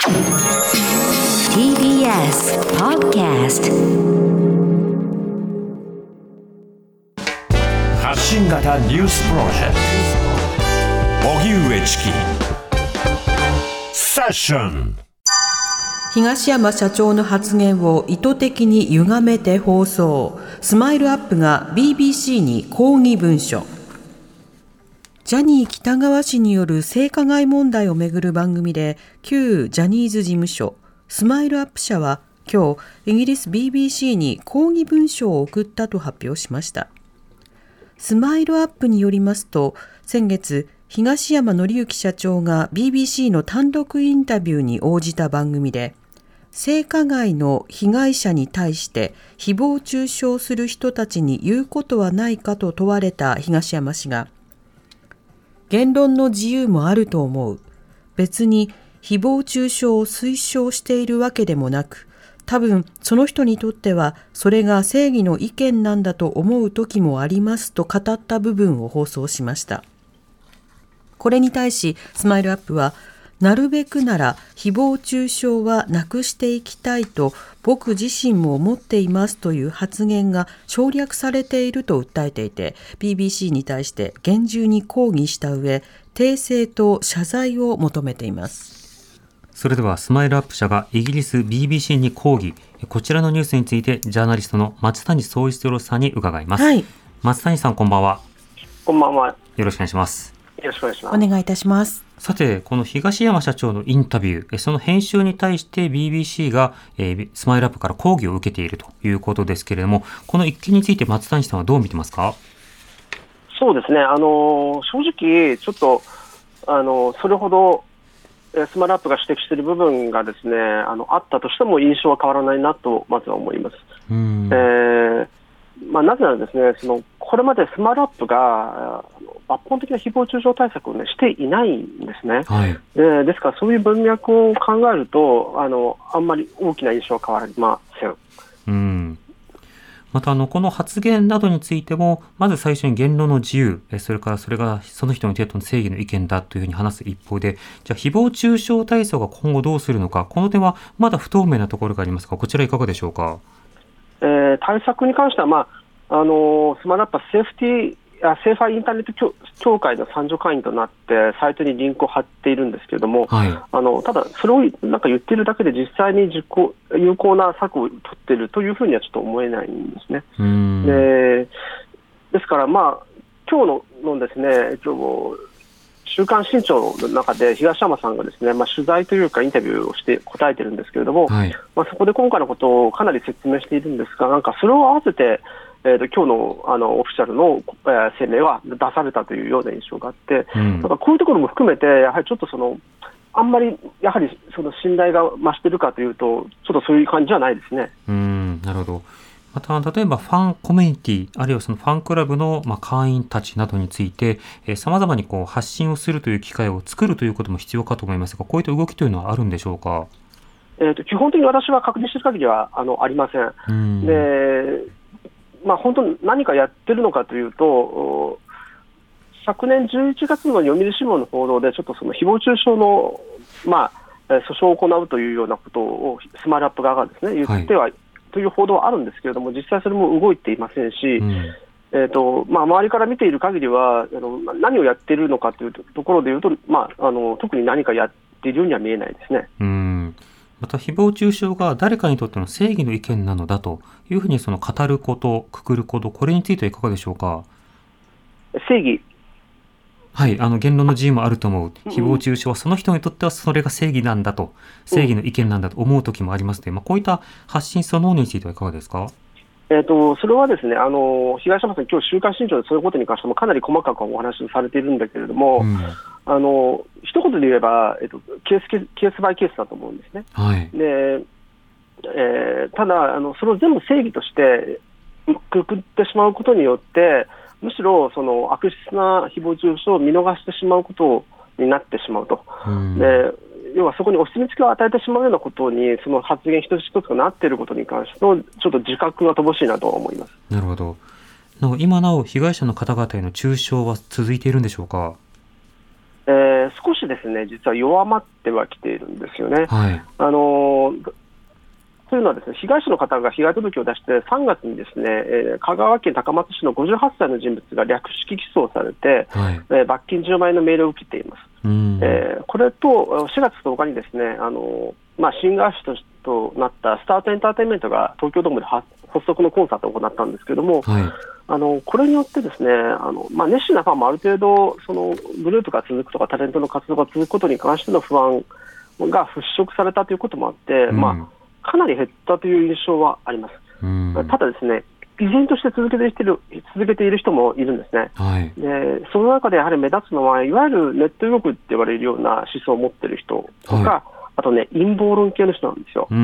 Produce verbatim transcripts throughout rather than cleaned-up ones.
ティービーエス Podcast 発信型ニュースプロジェクト荻上チキセッション。 東山社長の発言を意図的に歪めて放送。スマイルアップが ビービーシー に抗議文書。ジャニー喜多川氏による性加害問題をめぐる番組で、旧ジャニーズ事務所スマイルアップ社は今日イギリス ビービーシー に抗議文書を送ったと発表しました。スマイルアップによりますと、先月東山紀之社長が ビービーシー の単独インタビューに応じた番組で、性加害の被害者に対して誹謗中傷する人たちに言うことはないかと問われた東山氏が、言論の自由もあると思う。別に誹謗中傷を推奨しているわけでもなく、多分その人にとってはそれが正義の意見なんだと思う時もありますと語った部分を放送しました。これに対しスマイルアップは、なるべくなら誹謗中傷はなくしていきたいと僕自身も思っていますという発言が省略されていると訴えていて、 ビービーシー に対して厳重に抗議した上、訂正と謝罪を求めています。 それではスマイルアップ社がイギリス ビービーシー に抗議、こちらのニュースについてジャーナリストの松谷総一郎さんに伺います、はい、松谷さん、こんばんは。 こんばんは。 よろしくお願いします。 よろしくお願いします。 お願いいたします。 さて、この東山社長のインタビュー、その編集に対して ビービーシー が、えー、スマイルアップから抗議を受けているということですけれども、この一件について松谷さんはどう見てますか？ そうですね、あの正直ちょっとあのそれほどスマイルアップが指摘している部分がですね、あのあったとしても印象は変わらないなとまずは思います。うん、えーまあ、なぜならですね、そのこれまでスマイルアップが抜本的な誹謗中傷対策を、ね、していないんですね、はい、で, ですからそういう文脈を考えると あ, のあんまり大きな印象は変わりません。 うん、またあのこの発言などについても、まず最初に言論の自由、それからそれがその人にとっての正義の意見だというふうに話す一方で、じゃあ誹謗中傷対策が今後どうするのか、この点はまだ不透明なところがありますが、こちらいかがでしょうか？ えー、対策に関しては、まああのー、スマイルアップはセーフティーセーファーインターネット 協, 協会の参助会員となってサイトにリンクを貼っているんですけれども、はい、あのただそれをなんか言っているだけで実際に実行有効な策を取っているというふうにはちょっと思えないんですね。うーんでですから、まあ、今日 の, のですね週刊新潮の中で東山さんがですね、まあ、取材というかインタビューをして答えているんですけれども、はい、まあ、そこで今回のことをかなり説明しているんですが、なんかそれを合わせてえー、と今日 の, あのオフィシャルの、えー、声明は出されたというような印象があって、うん、なんかこういうところも含めてやはりちょっとそのあんまりやはりその信頼が増しているかというとちょっとそういう感じじゃないですね。 うん、なるほど。また例えばファンコミュニティあるいはそのファンクラブの、まあ、会員たちなどについてさまざまにこう発信をするという機会を作るということも必要かと思いますが、こういった動きというのはあるんでしょうか？ えー、と基本的に私は確認している限りは あ, のありません。うん、でまあ、本当に何かやってるのかというと、昨年じゅういちがつの読売新聞の報道でちょっとその誹謗中傷の、まあ、訴訟を行うというようなことをスマイルアップ側がですね言っては、はい、という報道はあるんですけれども、実際それも動いていませんし、うん、えーとまあ、周りから見ている限りはあの何をやっているのかというところでいうと、まあ、あの特に何かやっているようには見えないですね。うん、 また誹謗中傷が誰かにとっての正義の意見なのだというふうにその語ること、くくること、これについてはいかがでしょうか？ 正義、 はい、あの言論の自由もあると思う。誹謗中傷はその人にとってはそれが正義なんだと、正義の意見なんだと思う時もありますので、まあ、こういった発信そのものについてはいかがですか？ えー、とそれはですね、あの東山さん、今日週刊新潮でそういうことに関してもかなり細かくお話をされているんだけれども、うん、あの一言で言えば、えー、とケースケースバイケースだと思うんですね。はい、でえー、ただあのそれを全部正義としてくくってしまうことによって、むしろその悪質な誹謗中傷を見逃してしまうことになってしまうと、うん、で要はそこにお墨付きを与えてしまうようなことにその発言一つ一つがなっていることに関してのちょっと自覚が乏しいなと思います。 なるほど。なお今なお被害者の方々への中傷は続いているんでしょうか？ えー、少しですね実は弱まってはきているんですよね。はい、あのーというのはですね、被害者の方が被害届を出してさんがつにですね、えー、香川県高松市のごじゅうはっさいの人物が略式起訴されて、はい、えー、罰金じゅうまんえんの命令を受けています。えー、これとしがつとおかにですね、あのまあ、新会社となったスタートエンターテインメントが東京ドームで発足のコンサートを行ったんですけれども、はい、あのこれによってですね、あの、まあ、熱心なファンもある程度そのグループが続くとかタレントの活動が続くことに関しての不安が払拭されたということもあって、うん、まあかなり減ったという印象はあります。うん、ただですね、依然として続けている、続けている人もいるんですね。はい、でその中でやはり目立つのは、いわゆるネット右翼って言われるような思想を持っている人とか、はい、あとね、陰謀論系の人なんですよ。うん、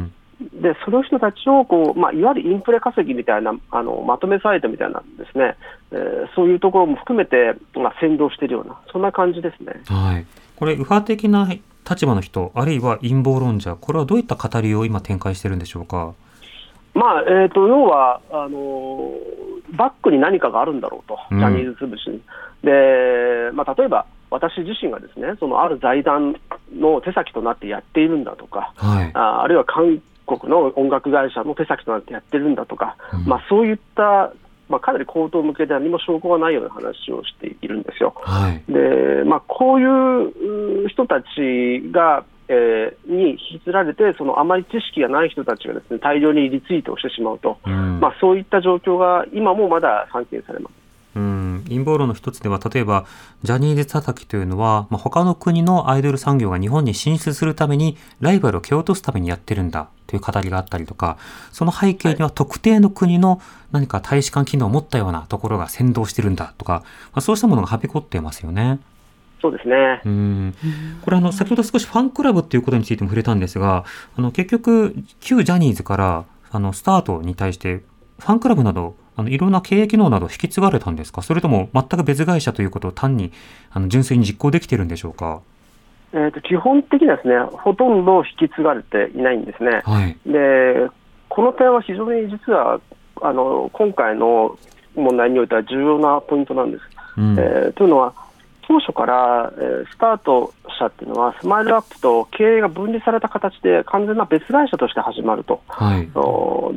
でその人たちをこう、まあ、いわゆるインプレ稼ぎみたいなあのまとめサイトみたいなですね、えー、そういうところも含めて、まあ、先導しているような、そんな感じですね。 はい、これ、右派的な立場の人、あるいは陰謀論者、これはどういった語りを今展開しているんでしょうか。 まあえー、と要はあのバックに何かがあるんだろうと、ジャニーズ潰しに、うん、でまあ、例えば私自身がですね、そのある財団の手先となってやっているんだとか、はい、あ, あるいは韓国の音楽会社の手先となってやってるんだとか、うん、まあ、そういったまあ、かなり口頭向けで何も証拠がないような話をしているんですよ。はい、でまあ、こういう人たちが、えー、に引きずられて、そのあまり知識がない人たちがですね、大量にリツイートをしてしまうと、うん、まあ、そういった状況が今もまだ散見されます。 うん、陰謀論の一つでは、例えばジャニーズ叩きというのは、まあ、他の国のアイドル産業が日本に進出するためにライバルを蹴落とすためにやってるんだという語りがあったりとか、その背景には特定の国の何か大使館機能を持ったようなところが先導してるんだとか、まあ、そうしたものがはびこっていますよね。 そうですね。 うん、これあの先ほど少しファンクラブということについても触れたんですが、あの結局旧ジャニーズからあのスタートに対してファンクラブなどあのいろんな経営機能など引き継がれたんですか、それとも全く別会社ということを単にあの純粋に実行できているんでしょうか。 えーと、基本的にはですね、ほとんど引き継がれていないんですね。はい、でこの点は非常に実はあの今回の問題においては重要なポイントなんです。うん、えー、というのは当初から、えー、スタート社っていうのはスマイルアップと経営が分離された形で完全な別会社として始まると。はい、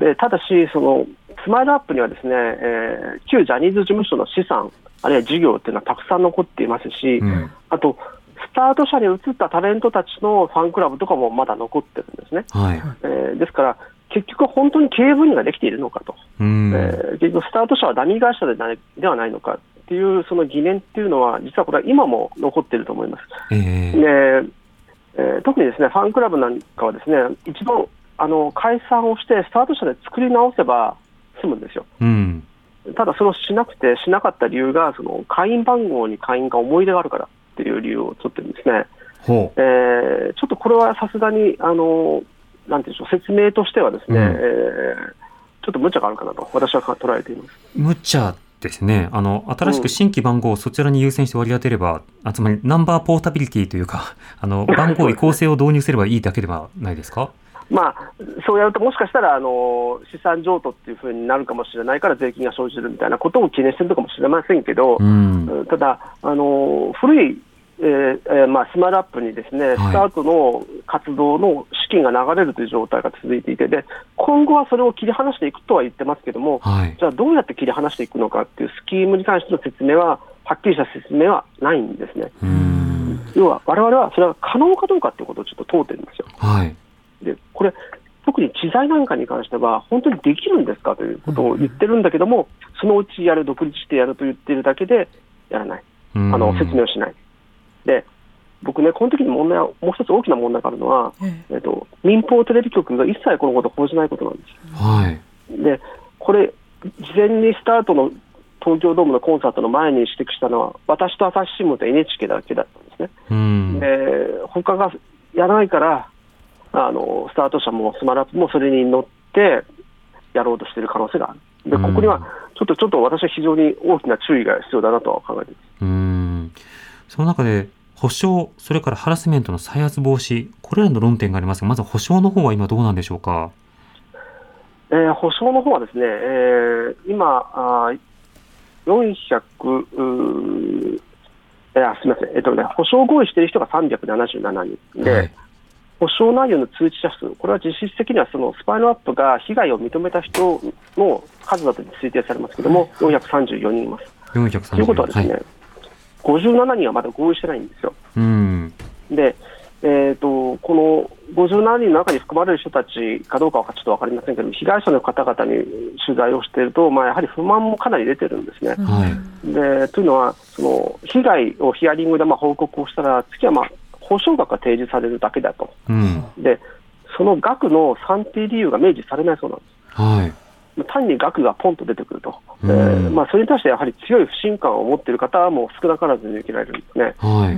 でただしそのスマイルアップにはですね、えー、旧ジャニーズ事務所の資産あるいは事業っていうのはたくさん残っていますし、うん、あとスタート社に移ったタレントたちのファンクラブとかもまだ残ってるんですね。はい、えー、ですから結局本当に経営分離ができているのかと、うん、えー、結局スタート社はダミー会社でないではないのかっていうその疑念っていうのは実はこれは今も残っていると思います。えーでえー、特にですねファンクラブなんかはですね一度あの解散をしてスタート社で作り直せば済むんですよ。うん、ただそれをしなくてしなかった理由がその会員番号に会員が思い出があるからっていう理由を取ってるんですね。ほう、えー、ちょっとこれはさすがにあのなんていうんでしょう、説明としてはですね、うん、えー、ちょっと無茶があるかなと私は捉えています。 無茶ですね。あの新しく新規番号をそちらに優先して割り当てれば、うん、つまりナンバーポータビリティというかあの番号移行性を導入すればいいだけではないですか。 まあ、そうやるともしかしたらあの資産譲渡っていう風になるかもしれないから税金が生じるみたいなことを懸念しているかもしれませんけど、うん、ただあの古い、えーえーまあ、スマイルアップにですね、はい、スタートの活動の資金が流れるという状態が続いていて、で今後はそれを切り離していくとは言ってますけども、はい、じゃあどうやって切り離していくのかっていうスキームに関しての説明ははっきりした説明はないんですね。うん、要は我々はそれは可能かどうかということをちょっと問うてるんですよ。はい、でこれ特に知財なんかに関しては本当にできるんですかということを言ってるんだけども、そのうちやる、独立してやると言っているだけでやらない、あの説明をしない。で僕ね、この時に問題はもう一つ大きな問題があるのは、えっと、民放テレビ局が一切このことを報じないことなんです。はい、でこれ事前にスタートの東京ドームのコンサートの前に指摘したのは私と朝日新聞と エヌエイチケー だけだったんですね。うん、で他がやらないからあのスタート社もスマラップもそれに乗ってやろうとしている可能性がある。でここにはちょっとちょっと私は非常に大きな注意が必要だなと考えています。 うーん、その中で補償、それからハラスメントの再発防止、これらの論点がありますが、まず補償の方は今どうなんでしょうか。 えー、補償の方はですね、えー、今あよんひゃく、ええー、すみません、えっとね、補償合意している人がさんびゃくななじゅうななにんで、はい、補償内容の通知者数、これは実質的にはそのスパイラルアップが被害を認めた人の数だと推定されますけれども、よんひゃくさんじゅうよにんいます。 よんひゃくさんじゅうよん、 ということはですね、はい、ごじゅうななにんはまだ合意してないんですよ。 うんで、えー、とこのごじゅうななにんの中に含まれる人たちかどうかはちょっと分かりませんけど、被害者の方々に取材をしていると、まあ、やはり不満もかなり出てるんですね。 はい、 でというのは、その被害をヒアリングでまあ報告をしたら、次はまあ補償額が提示されるだけだと、うん、でその額の算定理由が明示されないそうなんです。 はい、 単に額がポンと出てくると、えーまあ、それに対してやはり強い不信感を持っている方も少なからず見受けられるんですね。 はい、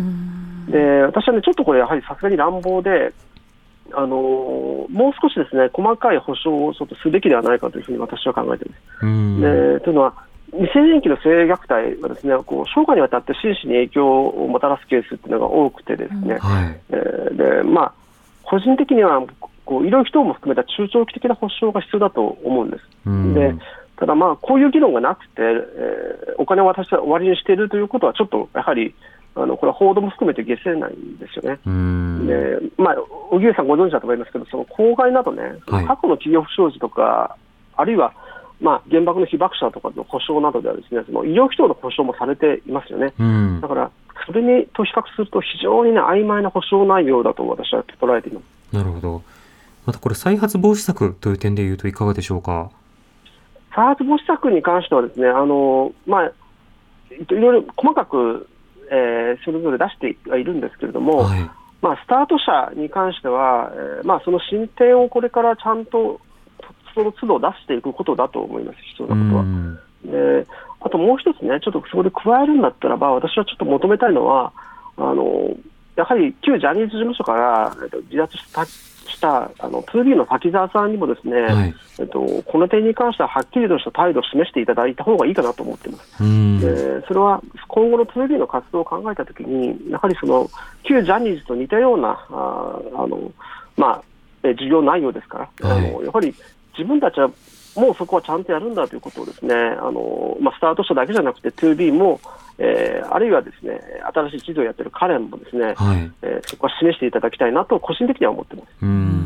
で私はね、ちょっとこれやはりさすがに乱暴で、あのー、もう少しですね、細かい保証をちょっとすべきではないかというふうに私は考えています。 うんでというのは、未成年期の性虐待はですね、こう生涯にわたって心身に影響をもたらすケースっていうのが多くてですね、 はいえーでまあ、個人的にはこう医療費等も含めた中長期的な保障が必要だと思うんです。 うんでただ、まあ、こういう議論がなくて、えー、お金を私は終わりにしているということはちょっとやはりあのこれは報道も含めて解せないんですよね。 うんでまあ、荻上さんご存知だと思いますけど、その公害などね、 はい、 過去の企業不祥事とか、あるいはまあ、原爆の被爆者とかの補償などではですね、その医療費等の補償もされていますよね。 うん、 だからそれにと比較すると非常に、ね、曖昧な補償内容だと私は捉えています。 なるほど。またこれ再発防止策という点でいうといかがでしょうか。 再発防止策に関してはですね、あの、まあ、いろいろ細かく、えー、それぞれ出してはいるんですけれども、 はい、まあ、スタート者に関しては、えーまあ、その進展をこれからちゃんとその都度出していくことだと思います。必要なことは。であともう一つね、ちょっとそこで加えるんだったらば、私はちょっと求めたいのは、あのやはり旧ジャニーズ事務所から、えっと、離脱したしたあの ツービー の滝沢さんにもですね、 はい、 えっと、この点に関してははっきりとした態度を示していただいた方がいいかなと思っています。でそれは今後の ツービー の活動を考えたときに、やはりその旧ジャニーズと似たようなああの、まあ、事業内容ですから、はい、あのやはり自分たちはもうそこはちゃんとやるんだということをですね、あの、まあ、スタートしただけじゃなくて ツービー も、えー、あるいはですね、新しい地図をやっているカレンもですね、 はい、 えー、そこは示していただきたいなと個人的には思っています。 うん、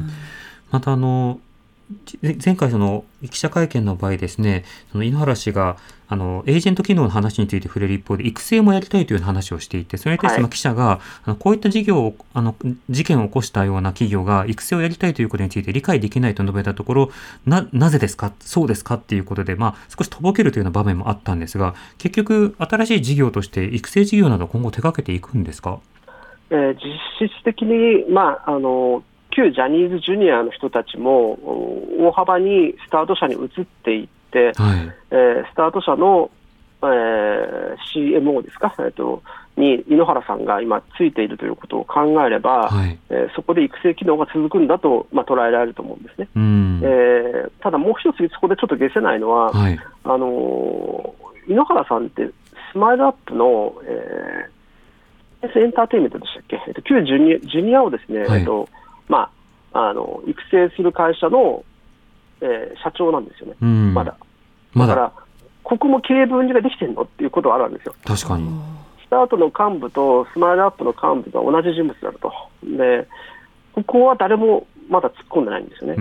またあの前回その記者会見の場合ですね、その井ノ原氏があのエージェント機能の話について触れる一方で育成もやりたいという話をしていて、それに対して記者が、はい、あのこういった事業をあの事件を起こしたような企業が育成をやりたいということについて理解できないと述べたところ、 な, なぜですかそうですかっていうことで、まあ、少しとぼけるというような場面もあったんですが、結局新しい事業として育成事業など今後手掛けていくんですか。 えー、実質的に、まああの旧ジャニーズジュニアの人たちも大幅にスタート社に移っていって、はい、えー、スタート社の、えー、シーエムオー ですか、えー、とに井ノ原さんが今ついているということを考えれば、はい、えー、そこで育成機能が続くんだと、まあ、捉えられると思うんですね。うん、えー、ただもう一つそこでちょっと解せないのは、はい、あのー、井ノ原さんってスマイルアップの、えー、エンターテインメントでしたっけ、えー、と旧ジュニア、ジュニアをですね、はい、えーとまあ、あの育成する会社の、えー、社長なんですよね、うん、まだ。だから、ここも経営分離ができてるのっていうことはあるわけですよ。 確かに。 スタートの幹部とスマイルアップの幹部が同じ人物であると。で、ここは誰もまだ突っ込んでないんですよね。うん、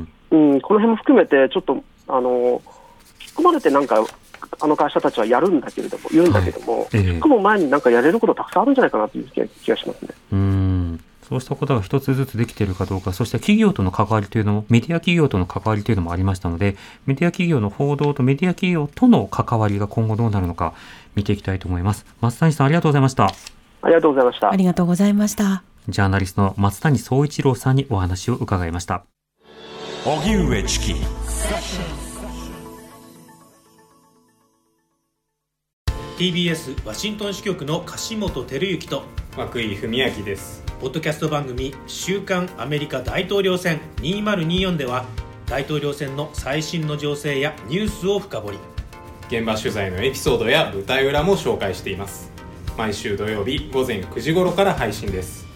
うん、この辺も含めて、ちょっと、あの、突っ込まれてなんか、あの会社たちはやるんだけれども、言うんだけども、はい、えー、突っ込む前になんかやれることたくさんあるんじゃないかなという気がしますね。 うん、そうしたことが一つずつできているかどうか、そして企業との関わりというのも、メディア企業との関わりというのもありましたので、メディア企業の報道とメディア企業との関わりが今後どうなるのか見ていきたいと思います。松谷さん、ありがとうございました。 ありがとうございました。 ありがとうございました。 ジャーナリストの松谷総一郎さんにお話を伺いました。 荻上チキ。 ティービーエス ワシントン支局の樫本照之と涌井文明です。 ポッドキャスト番組週刊アメリカ大統領選にせんにじゅうよんでは大統領選の最新の情勢やニュースを深掘り、 現場取材のエピソードや舞台裏も紹介しています。毎週土曜日午前くじ頃から配信です。